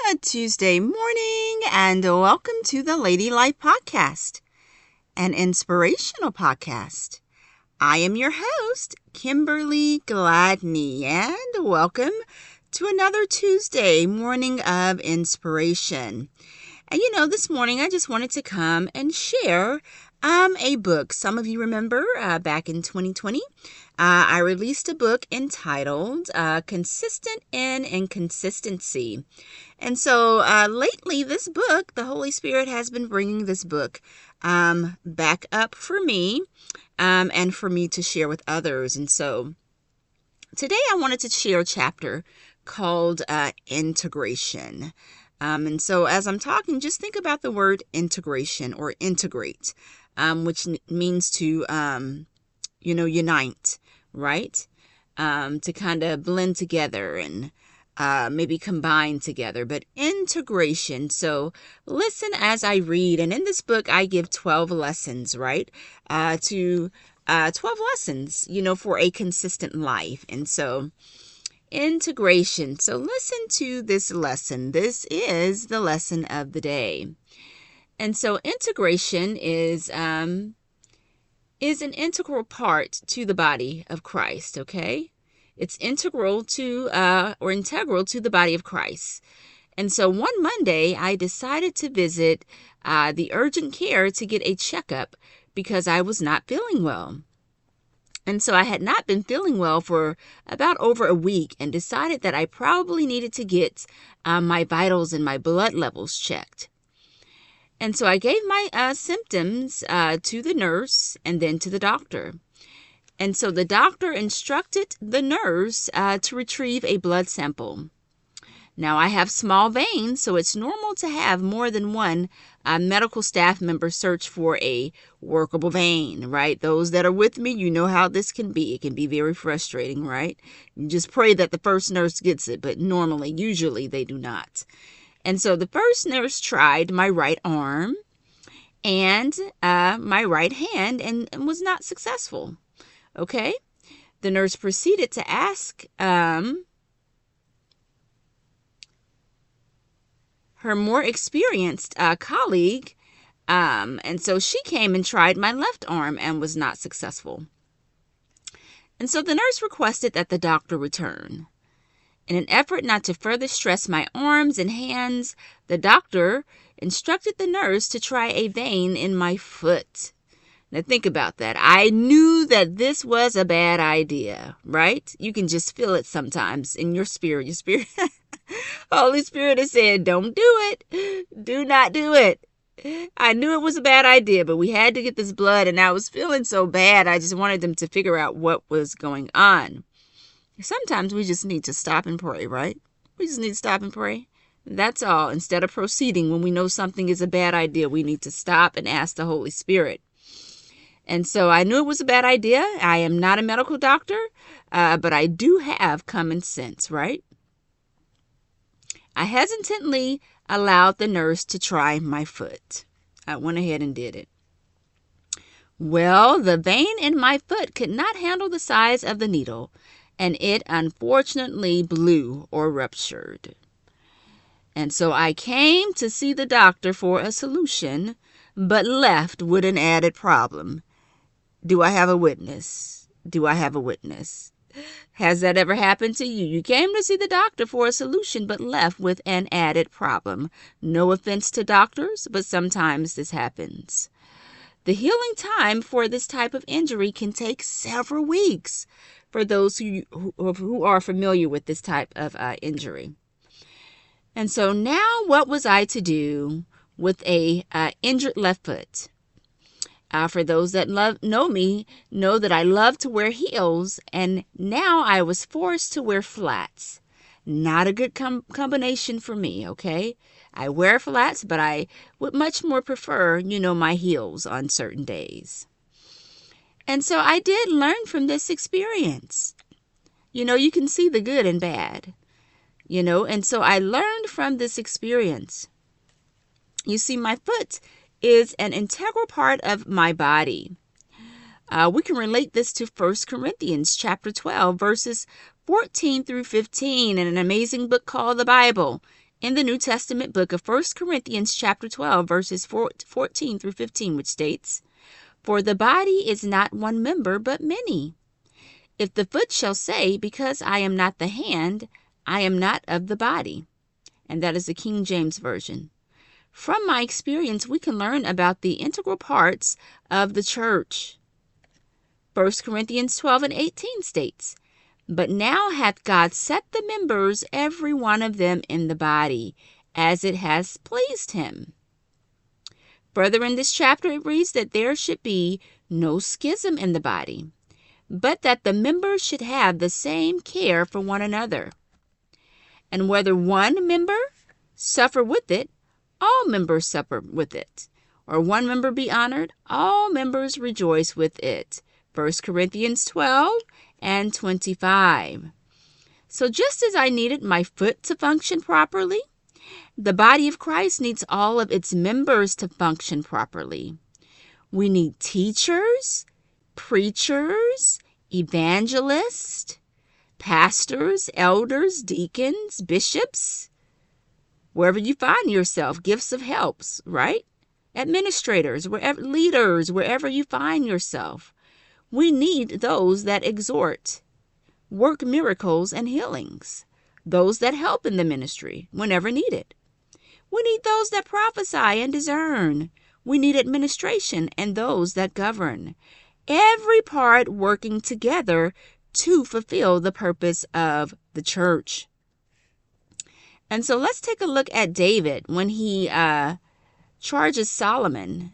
Good Tuesday morning, and welcome to the Lady Life Podcast, an inspirational podcast. I am your host, Kimberly Gladney, and welcome to another Tuesday morning of inspiration. And this morning I just wanted to come and share a book. Some of you remember back in 2020, I released a book entitled Consistent in Inconsistency. And so lately this book, the Holy Spirit has been bringing this book back up for me and for me to share with others. And so today I wanted to share a chapter called Integration. And so as I'm talking, just think about the word integration or integrate, which means to, unite, right? To kind of blend together and maybe combine together, but integration. So listen as I read. And in this book, I give 12 lessons, right? 12 lessons, for a consistent life. And so integration. So listen to this lesson. This is the lesson of the day. And so integration is an integral part to the body of Christ, okay? It's integral to the body of Christ. And so one Monday, I decided to visit the urgent care to get a checkup because I was not feeling well. And so I had not been feeling well for about over a week and decided that I probably needed to get my vitals and my blood levels checked. And so I gave my symptoms to the nurse and then to the doctor. And so the doctor instructed the nurse to retrieve a blood sample. Now, I have small veins, so it's normal to have more than one medical staff member search for a workable vein, right? Those that are with me, you know how this can be. It can be very frustrating, right? You just pray that the first nurse gets it, but usually they do not. And so the first nurse tried my right arm and my right hand and was not successful, okay? The nurse proceeded to ask her more experienced colleague, and so she came and tried my left arm and was not successful. And so the nurse requested that the doctor return. In an effort not to further stress my arms and hands, the doctor instructed the nurse to try a vein in my foot. Now think about that. I knew that this was a bad idea, right? You can just feel it sometimes in your spirit. Holy Spirit is saying, don't do it. Do not do it. I knew it was a bad idea, but we had to get this blood, and I was feeling so bad. I just wanted them to figure out what was going on. Sometimes we just need to stop and pray, right? We just need to stop and pray. That's all. Instead of proceeding when we know something is a bad idea, we need to stop and ask the Holy Spirit. And so I knew it was a bad idea. I am not a medical doctor, but I do have common sense, right? I hesitantly allowed the nurse to try my foot. I went ahead and did it. Well, the vein in my foot could not handle the size of the needle, and it unfortunately blew or ruptured. And so I came to see the doctor for a solution, but left with an added problem. Do I have a witness? Do I have a witness? Has that ever happened to you? You came to see the doctor for a solution, but left with an added problem. No offense to doctors, but sometimes this happens. The healing time for this type of injury can take several weeks for those who are familiar with this type of injury. And so now what was I to do with a injured left foot? For those that know me, know that I love to wear heels, and now I was forced to wear flats. Not a good combination for me, okay? I wear flats, but I would much more prefer, my heels on certain days. And so I did learn from this experience. You can see the good and bad, and so I learned from this experience. You see, my foot is an integral part of my body. We can relate this to 1 Corinthians chapter 12, verses 14 through 15, in an amazing book called the Bible. in the New Testament book of 1 Corinthians chapter 12, verses 14 through 15, which states, "For the body is not one member, but many. If the foot shall say, Because I am not the hand, I am not of the body." And that is the King James Version. From my experience, we can learn about the integral parts of the church. 1 Corinthians 12 and 18 states, "But now hath God set the members, every one of them, in the body, as it has pleased him." Further in this chapter, it reads that there should be no schism in the body, but that the members should have the same care for one another. And whether one member suffer with it, all members suffer with it. Or one member be honored, all members rejoice with it. 1 Corinthians 12 and 25. So just as I needed my foot to function properly, the body of Christ needs all of its members to function properly. We need teachers, preachers, evangelists, pastors, elders, deacons, bishops, wherever you find yourself, gifts of helps, right? Administrators, leaders, wherever you find yourself. We need those that exhort, work miracles and healings, those that help in the ministry whenever needed. We need those that prophesy and discern. We need administration and those that govern. Every part working together to fulfill the purpose of the church. And so let's take a look at David when he charges Solomon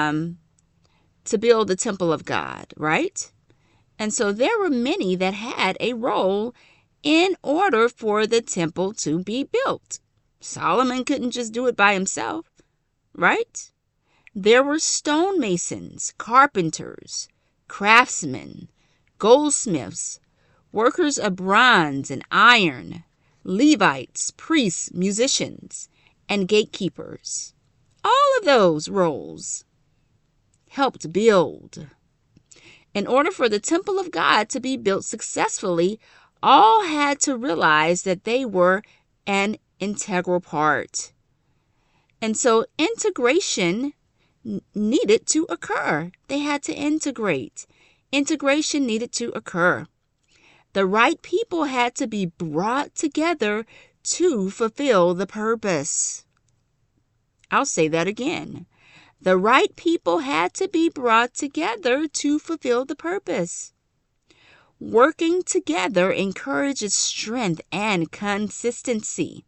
to build the temple of God, right? And so there were many that had a role in order for the temple to be built. Solomon couldn't just do it by himself, right? There were stonemasons, carpenters, craftsmen, goldsmiths, workers of bronze and iron, Levites, priests, musicians, and gatekeepers. All of those roles helped build. In order for the temple of God to be built successfully, all had to realize that they were an integral part. And so integration needed to occur. They had to integrate. Integration needed to occur. The right people had to be brought together to fulfill the purpose. I'll say that again. The right people had to be brought together to fulfill the purpose. Working together encourages strength and consistency.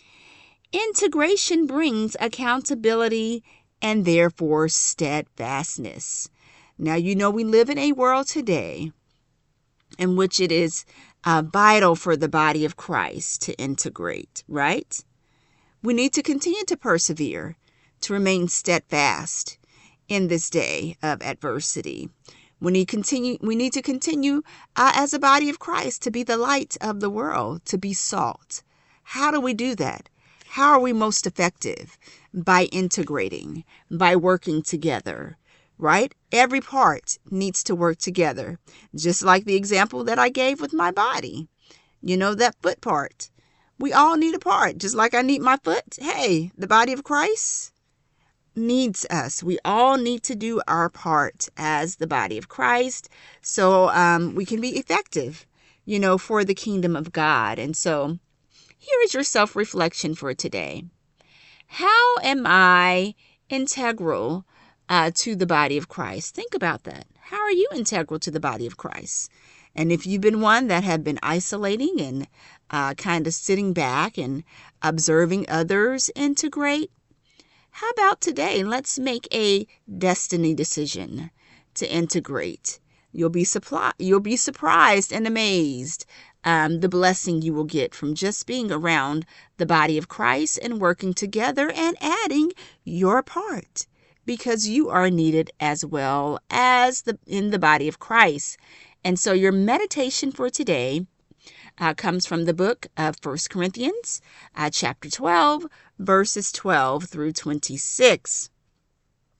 Integration brings accountability and therefore steadfastness. Now, you know we live in a world today in which it is vital for the body of Christ to integrate, right? We need to continue to persevere, to remain steadfast in this day of adversity. We need to continue as a body of Christ to be the light of the world, to be salt. How do we do that? How are we most effective? By integrating, by working together, right? Every part needs to work together, just like the example that I gave with my body. You know, that foot part. We all need a part, just like I need my foot. Hey, the body of Christ needs us. We all need to do our part as the body of Christ so we can be effective, for the kingdom of God. And so here is your self-reflection for today. How am I integral to the body of Christ? Think about that. How are you integral to the body of Christ? And if you've been one that have been isolating and kind of sitting back and observing others integrate, how about today? Let's make a destiny decision to integrate. You'll be surprised and amazed the blessing you will get from just being around the body of Christ and working together and adding your part, because you are needed as well as in the body of Christ. And so your meditation for today comes from the book of 1 Corinthians, chapter 12, verses 12 through 26.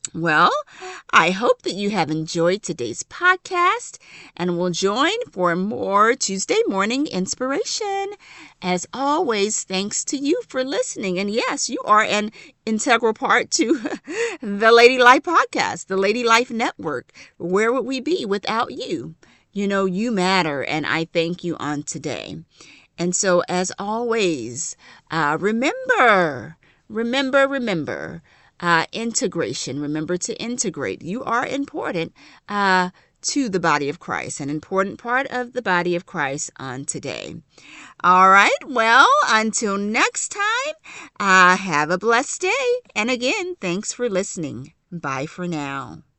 Well, I hope that you have enjoyed today's podcast and will join for more Tuesday morning inspiration. As always, thanks to you for listening. And yes, you are an integral part to the Lady Life podcast, the Lady Life Network. Where would we be without you? You know, you matter, and I thank you on today. And so, as always, remember, integration. Remember to integrate. You are important to the body of Christ, an important part of the body of Christ on today. All right. Well, until next time, have a blessed day. And again, thanks for listening. Bye for now.